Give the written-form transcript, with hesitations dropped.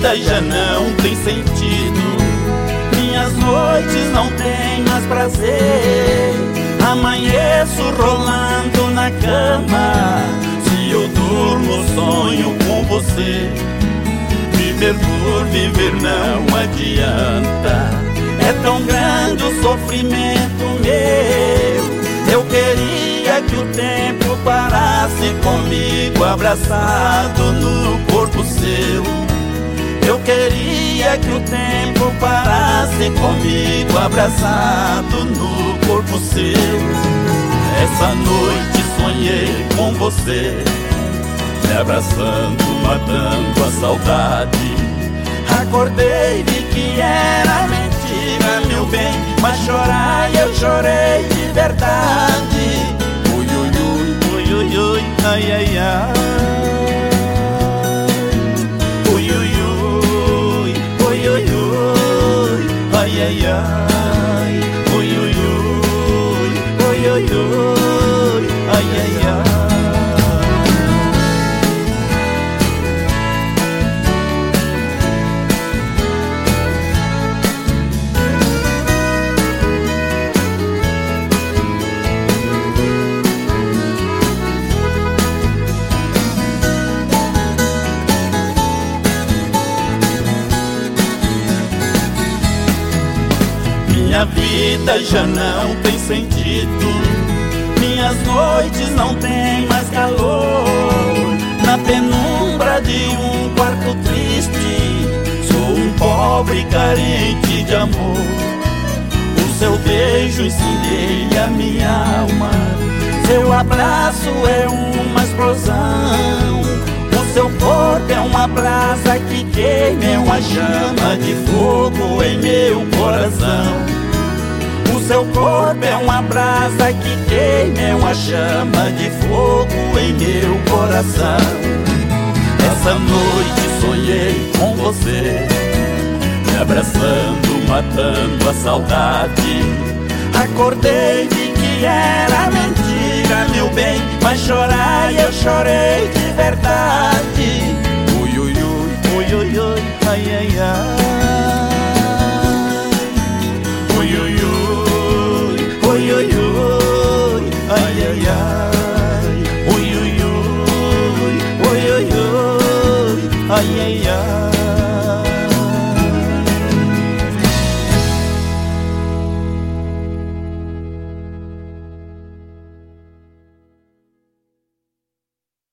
vida já não tem sentido, minhas noites não têm mais prazer. Amanheço rolando na cama, se eu durmo sonho com você. Viver por viver não adianta, é tão grande o sofrimento meu. Eu queria que o tempo parasse comigo, abraçado no corpo seu. Eu queria que o tempo parasse comigo, abraçado no corpo seu. Essa noite sonhei com você, me abraçando, matando a saudade. Acordei, vi que era mentira, meu bem, mas chorar eu chorei de verdade. Ui, ui, ui, ui, ui, ui, ai, ai, ai. Ui, ui, ui, ui, ui, ui, ai, ai, ai. Ui, ui, ui, ui, ui, ui, ai, ai, ai. Minha vida já não tem sentido, minhas noites não têm mais calor. Na penumbra de um quarto triste, sou um pobre carente de amor. O seu beijo incendeia a minha alma, seu abraço é uma explosão. O seu corpo é uma brasa que queima, é uma chama de fogo em meu coração. O seu corpo é uma brasa que queima, é uma chama de fogo em meu coração. Essa noite sonhei com você, me abraçando, matando a saudade. Acordei, vi que era mentira, meu bem, mas chorar eu chorei de verdade. Ui, ui, ui, ui, ui, ui, ai, ai, ai. Ui, ui, ui, ui, ui, ui, ai, ai, ai. Ui, ui, ui, ui, ui, ui, ai, ai,